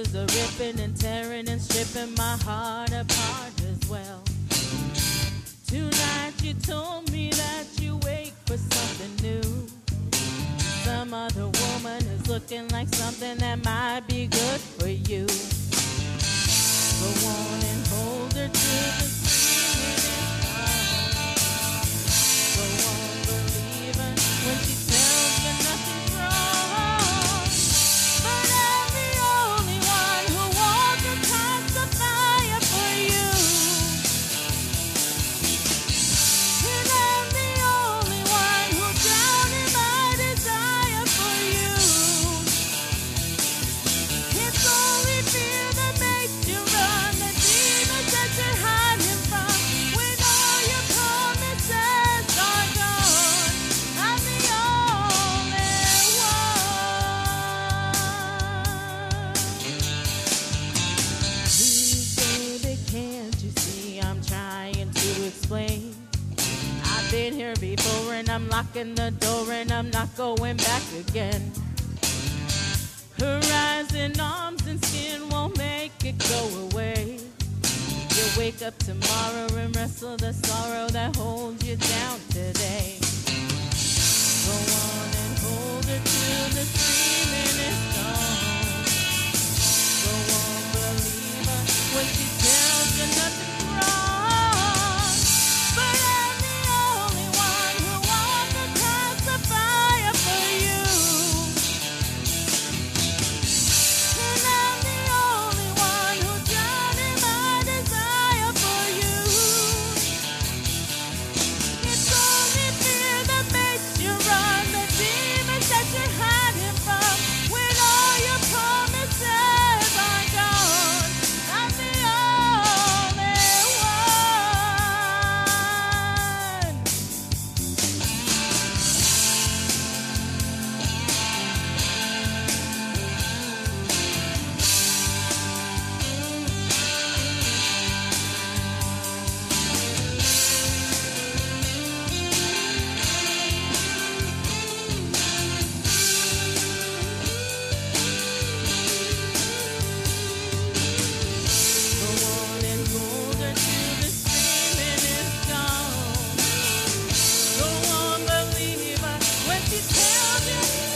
is a ripping and tearing and stripping my heart apart as well. Tonight you told me that you wait for something new. Some other woman is looking like something that might be good for you. Go on and hold her till the screaming is gone. Go on believing when she tells you nothing's wrong. But I'm the only one who wants to toss the fire for you. And I'm the only one who'll drown in my desire for you. It's only fear that makes you run, the demons that you're hiding from. When all your promises are gone, I'm the only one. Please, baby, can't you see I'm trying to explain? I've been here before and I'm locking the door and I'm not going back again. Her eyes and arms and skin won't make it go away. You'll wake up tomorrow and wrestle the sorrow that holds you down today. Go on and hold her till the screaming is gone. Go on, believe her when she tells you nothing's wrong. But I'm the only one who wants to toss the fire for you. And I'm the only one who'll drown in my desire for you. It's only fear that makes you run, the demons that you're hiding from. When all your promises are gone, I'm the only one. Go on and hold her till the screaming is gone. Go on, believe her when she tells you